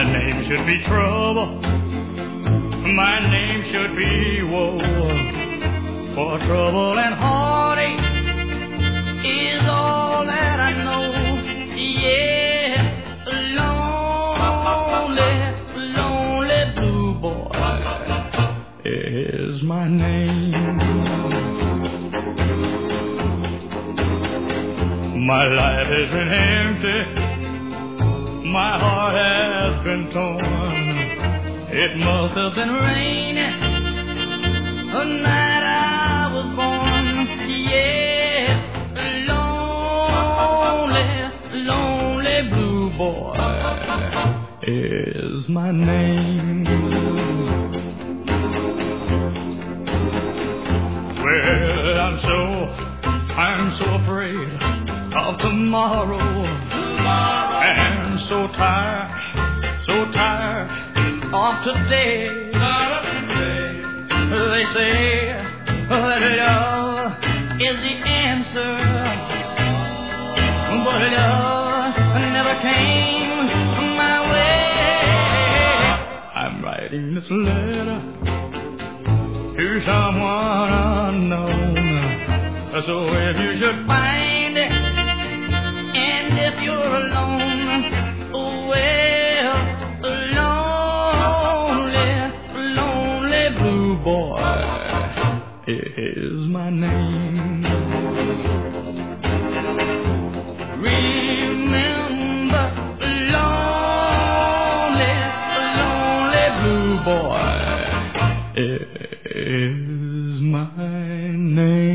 My name should be trouble. My name should be woe. For trouble and heartache is all that I know. Yeah, lonely, lonely blue boy is my name. My life has been empty. My heart has been torn. It must have been raining the night I was born. Yeah, lonely, lonely blue boy is my name. Well, I'm so afraid of tomorrow. And so tired of today. They say that love is the answer, but love never came my way. I'm writing this letter to someone unknown. So if you should find it, and if you're alone, well, lonely, lonely blue boy is my name. Remember, lonely, lonely blue boy is my name.